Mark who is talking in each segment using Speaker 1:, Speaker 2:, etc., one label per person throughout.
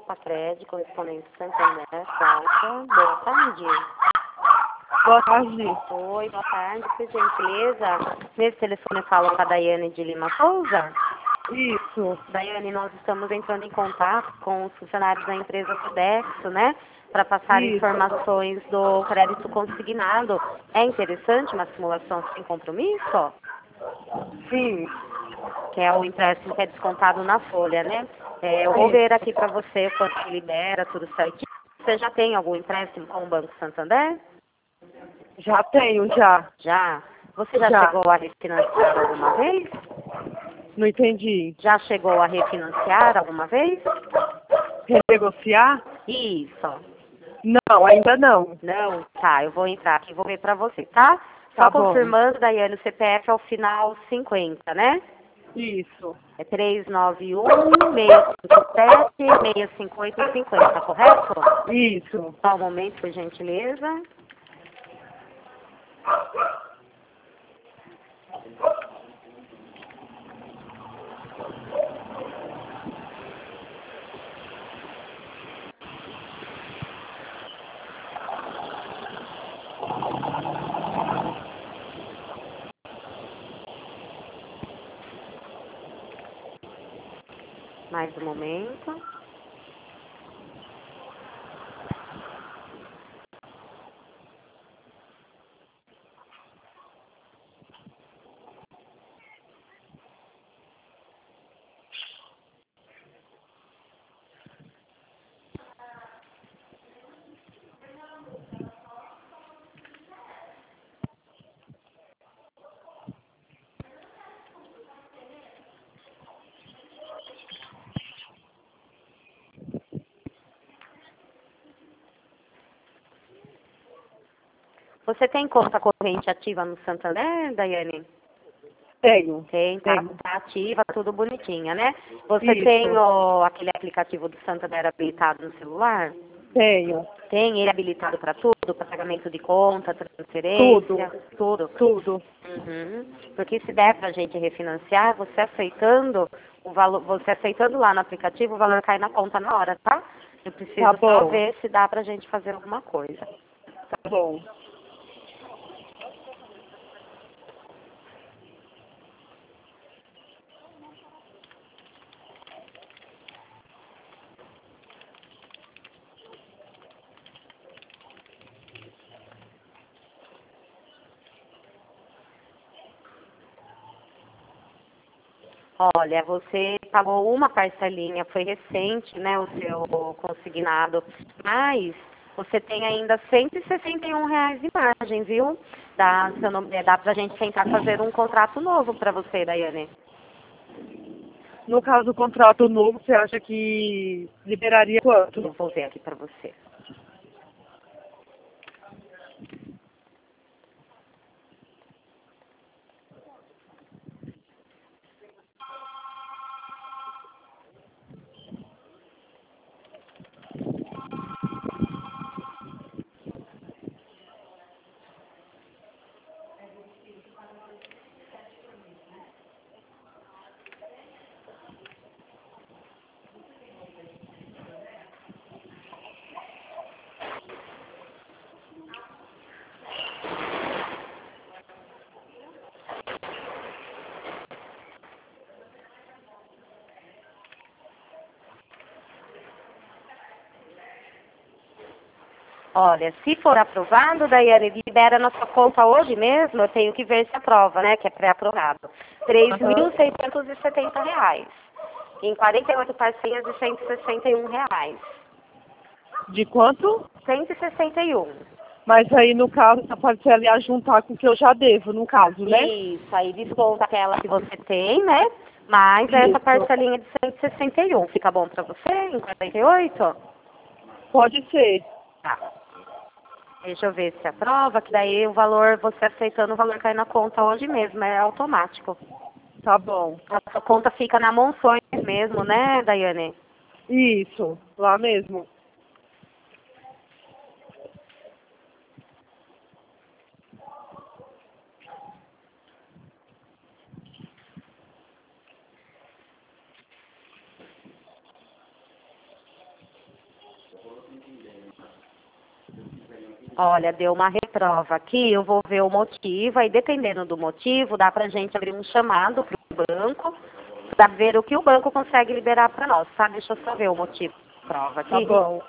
Speaker 1: Sacred, correspondente Santander, Cláudia. Boa tarde.
Speaker 2: Boa tarde.
Speaker 1: Oi, boa tarde, por gentileza. Nesse telefone eu falo com a Daiane de Lima Souza.
Speaker 2: Isso.
Speaker 1: Daiane, nós estamos entrando em contato com os funcionários da empresa Sodexo, né? Para passar informações do crédito consignado. É interessante uma simulação sem compromisso?
Speaker 2: Sim.
Speaker 1: Que é o empréstimo que é descontado na folha, né? Eu vou ver aqui para você quanto que libera, tudo certinho. Você já tem algum empréstimo com o Banco Santander?
Speaker 2: Já tenho, já.
Speaker 1: Já? Você já chegou a refinanciar alguma vez?
Speaker 2: Não entendi.
Speaker 1: Já chegou a refinanciar alguma vez?
Speaker 2: Renegociar?
Speaker 1: Isso.
Speaker 2: Não, ainda não.
Speaker 1: Não? Tá, eu vou entrar aqui e vou ver pra você, tá? Só
Speaker 2: Tá bom.
Speaker 1: confirmando, Daiane, o CPF é o final 50, né?
Speaker 2: Isso.
Speaker 1: É 391-657-658-50, correto?
Speaker 2: Isso.
Speaker 1: Só um momento, por gentileza. Mais um momento. Você tem conta corrente ativa no Santander, Daiane?
Speaker 2: Tenho.
Speaker 1: Tem, tá ativa, tudo bonitinha, né? Você
Speaker 2: Isso.
Speaker 1: tem aquele aplicativo do Santander habilitado no celular?
Speaker 2: Tenho.
Speaker 1: Tem ele habilitado para tudo? Para pagamento de conta, transferência? Tudo.
Speaker 2: Tudo.
Speaker 1: Uhum. Porque se der pra gente refinanciar, você aceitando o valor, você aceitando lá no aplicativo, o valor cai na conta na hora, tá? Eu preciso
Speaker 2: Tá
Speaker 1: só
Speaker 2: bom.
Speaker 1: ver se dá pra gente fazer alguma coisa.
Speaker 2: Tá bom.
Speaker 1: Olha, você pagou uma parcelinha, foi recente, né, o seu consignado, mas você tem ainda R$ 161 de margem, viu? Dá pra gente tentar fazer um contrato novo pra você, Daiane.
Speaker 2: No caso do contrato novo, você acha que liberaria quanto?
Speaker 1: Eu vou ver aqui pra você. Olha, se for aprovado, Daiane, libera na sua conta hoje mesmo, eu tenho que ver se aprova, né, que é pré-aprovado. R$ 3.670. Em 48 parcelas de R$ 161.
Speaker 2: De quanto?
Speaker 1: 161.
Speaker 2: Mas aí, no caso, essa parcela ia juntar com o que eu já devo, no caso, né?
Speaker 1: Isso, aí desconta aquela que você tem, né? Mais essa
Speaker 2: Isso.
Speaker 1: parcelinha de 161. Fica bom pra você em 48?
Speaker 2: Pode ser.
Speaker 1: Tá. Deixa eu ver se aprova, que daí o valor, você aceitando, o valor cai na conta hoje mesmo, é automático.
Speaker 2: Tá bom.
Speaker 1: A sua conta fica na Monções mesmo, né, Daiane?
Speaker 2: Isso. Lá mesmo.
Speaker 1: Olha, deu uma reprova aqui, eu vou ver o motivo, aí dependendo do motivo, dá pra gente abrir um chamado pro banco, pra ver o que o banco consegue liberar pra nós, tá? Deixa eu só ver o motivo da prova
Speaker 2: Tá
Speaker 1: aqui.
Speaker 2: bom.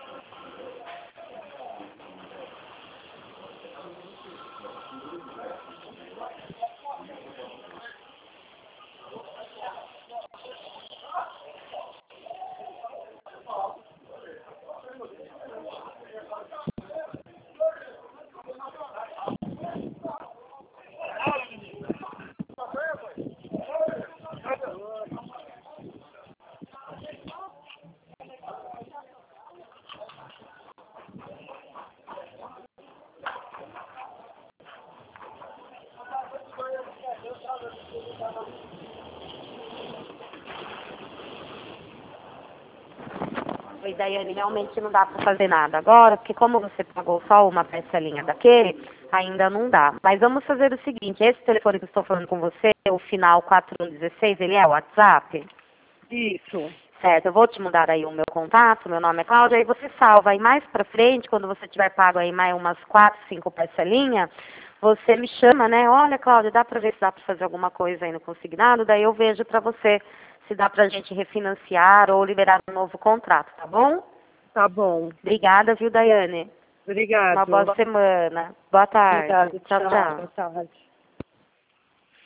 Speaker 1: Oi, Daiane, realmente não dá para fazer nada agora, porque como você pagou só uma parcelinha daquele, ainda não dá. Mas vamos fazer o seguinte, esse telefone que eu estou falando com você, o final 4116, ele é o WhatsApp?
Speaker 2: Isso.
Speaker 1: Certo, eu vou te mudar aí o meu contato, meu nome é Cláudia, aí você salva aí mais pra frente, quando você tiver pago aí mais umas 4, 5 parcelinhas, você me chama, né? Olha, Cláudia, dá pra ver se dá pra fazer alguma coisa aí no consignado, daí eu vejo pra você se dá pra gente refinanciar ou liberar um novo contrato, tá bom?
Speaker 2: Tá bom.
Speaker 1: Obrigada, viu, Daiane?
Speaker 2: Obrigado.
Speaker 1: Uma boa semana. Boa tarde.
Speaker 2: Obrigado.
Speaker 1: Tchau, tchau.
Speaker 2: Boa tarde.